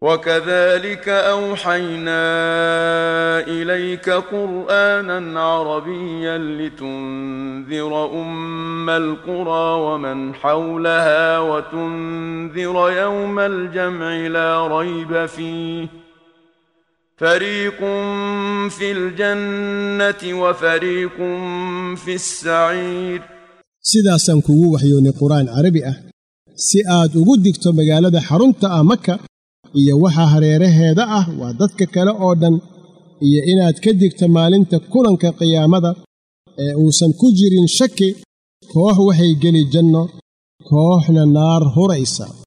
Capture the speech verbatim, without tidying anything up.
وكذلك أوحينا إليك قرآنا عربيا لتنذر أم القرى ومن حولها وتنذر يوم الجمع لا ريب فيه فريق في الجنة وفريق في السعير. sidaasan kugu waxyoonay quraan carabi ah si aad ugu digto magaalada xarunta ah Makka iyo waxa hareeraheeda ah waa dadka kale oo dhan iyo inaad ka digto maalinta kulanka qiyaamada ee uusan ku jirin shaki koox waxay gali janno kooxna naar huraysa.